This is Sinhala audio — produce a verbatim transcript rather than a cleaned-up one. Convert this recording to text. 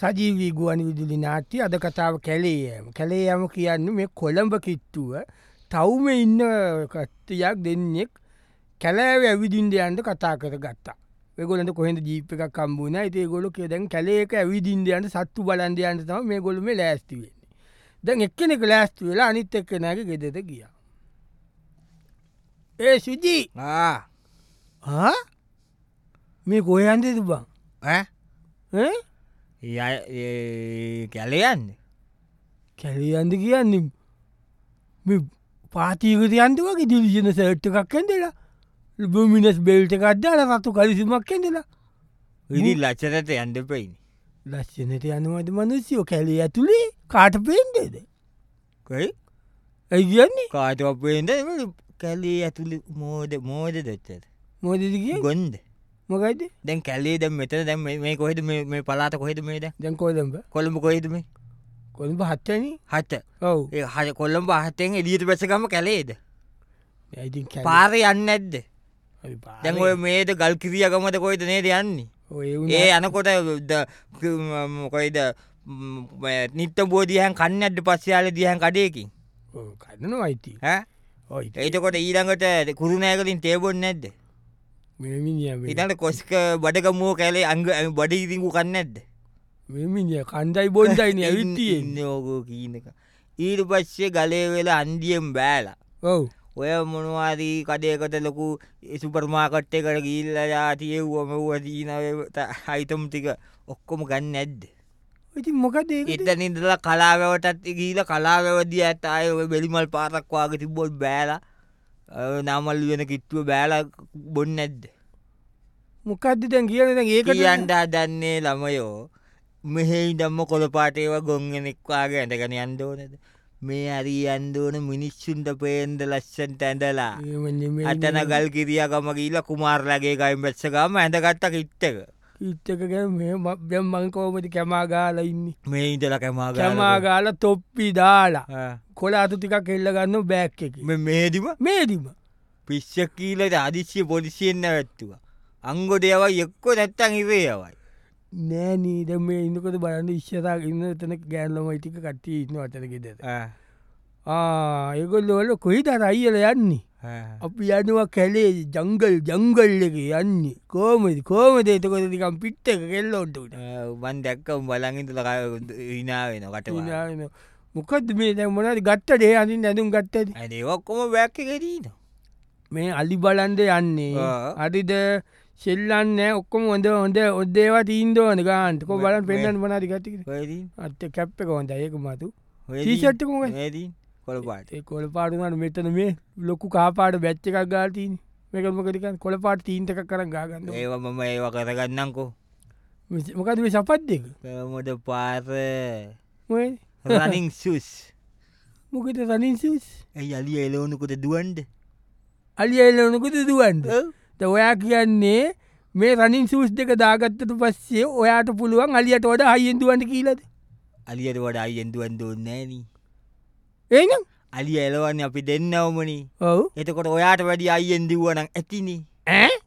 සජීවී ගුවන් විදුලි නාට්‍ය අද කතාව කැලේ යෑම. කැලේ යෑම කියන්නේ මේ කොළඹ කිට්ටුව තවුම ඉන්න කට්ටියක් දෙන්නෙක් කැලෑව ඇවිදින්ට යන්න කතා කර ගත්තා. ඒගොල්ලන්ට කොහෙන්ද ජීප් එකක් හම්බ වුණා. ඉතින් ඒගොල්ලෝ කිය දැන් කැලේ එක ඇවිදින්ට යන්න සත්තු බලන්න යන්න තමයි මේගොල්ලෝ මේ ලෑස්ති වෙන්නේ. දැන් එක්කෙනෙක් ලෑස්ති වෙලා අනිත් එක්කෙනාගේ ගෙදරට ගියා. ඒ සුජි ආ ආ මේ කොහෙ යන්නද බං? ඈ ඈ ය කැලේ යන්නේ කැලේ යන්න කියන්නේ මේ පාතියකට යන්න වගේ දිලිසෙන සර්ට් එකක් ඇඳලා ලුමිනස් බෙල්ට් එකක් දාලා රතු කලිසමක් ඇඳලා ඉතින් ලච්චරට යන්න එපයිනේ. ලස්සනට යනවද මිනිස්සුયો කැලේ ඇතුලේ කාට පේන්නේද? කොයි ඇයි කියන්නේ? කාටවත් පේන්නේ නැහැ. කැලේ ඇතුලේ මෝඩ මෝඩ දෙච්චද මොකද කියන්නේ? ගොන්ද මොකයිද? දැන් කැලේ දැන් මෙතන දැන් මේ මේ කොහෙද මේ මේ පළාත කොහෙද මේ දැන්? දැන් කොහෙද? කොළඹ කොහෙද මේ? කොළඹ හතනේ. හත. ඔව්. ඒ හත කොළඹ හතෙන් එළියට බැස ගම කැලේද? ඒ ඉතින් කැලේ පාරේ යන්නේ නැද්ද? හරි පාරේ. දැන් ඔය මේද ගල් කිරියා ගමද කොහෙද නේද යන්නේ? ඔය ඒ අනකොට කොයිද නිත්ත බෝධියහන් කන්නේ නැද්ද පස්සේ ආලේ දියහන් කඩේකින්? ඔව් කන්නනවා ඉතින්. ඈ? ඔය එතකොට ඊළඟට කුරුණෑගලින් තේ බොන්නේ නැද්ද? මේ මිනිහා මේ ඊළඟට කොස්ක බඩගමුව කැලේ අංග බඩ ඉදින්ගු කන්නේ නැද්ද? මේ මිනිහා කණ්ඩායි බොණ්ඩයිනේ ඇවිත් තියෙන්නේ. ඉන්නේ ඕකෝ කීනක. ඊට පස්සේ ගලේ වෙලා අන්දියෙන් බෑලා. ඔව්. ඔය මොනවාරි කඩේකට ලොකු සුපර් මාකට් එකකට ගිහිල්ලා යාටි එව්ව මෙව්ව දීන අයිටම් ටික ඔක්කොම ගන්න නැද්ද? ඉතින් මොකද ඒක? එතන ඉඳලා කලාවැවටත් ගිහිල්ලා කලාවැව දිහාට ආයේ ඔය බෙලිමල් පාරක් වාගේ තිබ්බොත් බෑලා නාමල් වෙන කිට්ටුව බෑලා බොන්නේ නැද්ද? මොකද්ද දැන් කියන්නේ? දැන් ඒකට කියන්න හදන්නේ ළමයෝ මෙහෙ ඉඳන්ම කොළපාට ඒවා ගොන්ගෙනෙක් වාගේ ඇඳගෙන යන්න ඕනද? මේ හරි යන්න ඕන මිනිස්සුන්ට පේන්න ලස්සනට ඇඳලා. එහෙම නෙමෙයි. අතන ගල් කිරියා ගම ගිහිල්ලා කුමාරලාගේ ගයින් බැස්ස ගාම ඇඳගත්ත කිට් එක. කිට් එක ගැන මේ ම- දැන් මං කොහොමද කැමා ගාලා ඉන්නේ? මේ ඉඳලා කැමා ගාලා. කැමා ගාලා තොප්පි දාලා ආ. කොළ අතු ටිකක් එල්ල ගන්න බෑග් එකේ. මේ මේදිම මේදිම පිස්සක් කීලට ආදිශ්‍ය පොලිසියෙන් නැවැත්තුවා. අංගොඩ යවයි එක්ක නැත්තම් ඉරේ යවයි. නෑ නේ දැන් මේ ඉන්නකොට බලන්න ඉස්සරහා ඉන්න එතන ගෑනු ළමයි ටික කට්ටිය ඉන්නවා අතන ගෙදර. ආ. ආ ඒගොල්ලෝ වල කොයිද අර අයියලා යන්නේ? ආ. අපි යනවා කැලේ ජංගල් ජංගල් එකේ යන්නේ. කොහමද කොහමද එතකොට නිකන් පිට එක කෙල්ලොන්ට උඩ. මන් දැක්ක උඹ බලන් ඉඳලා hina වෙනවා කටවා. hina වෙනවා. මොකද්ද මේ දැන් මොනවද ගත්තද? ඒ අඳින්න ඇඳුම් ගත්තද? අනේ ඔක්කොම බෑග් එකේ තියෙනවා. මේ අලි බලන්ද යන්නේ. ආ. හරිද? සෙල්ලන්නේ ඔක්කොම හොඳ හොඳ හොඳ ඒවා තීන්ද ඕන ගාන්ට. කො බලන්න පෙන්නන්න මොනවද ගත්තද? කොහෙද? අත් කැප් එක හොඳයි ඒක මතු. ඔය ටී-ෂර්ට් එක මොකද? නේද? කොළපාට. ඒ කොළ පාට උනාට මෙතන මේ ලොකු කහ පාට බැච් එකක් ගාලා තියෙන්නේ. මේක මොකද කියන්නේ? කොළ පාට තීන්ත එකක් කරන් ගා ගන්න. ඒවා මම ඒවා කරගන්නම්කෝ. මොකද මේ සපත් දෙක? මොඩ පාර මොකද? රනින් සුස්. මොකද රනින් සූස්? ඇයි අලිය එලවනකොට දුවන්ඩ? අලිය එල්ලනකොට දුවන්ද? දැන් ඔයා කියන්නේ මේ රනින් සූස් දෙක දාගත්තට පස්සේ ඔයාට පුළුවන් අලියට වඩා හයියෙන් දුවන්න කියලාද? අලියට වඩා අයියෙන් දුවන්න ඕනේ නෑනේ. එහෙනම් අලිය එලවන්නේ අපි දෙන්නවමනේ. ඔව්. එතකොට ඔයාට වැඩි අයියෙන් දිව්වනම් ඇතිනේ. ඈ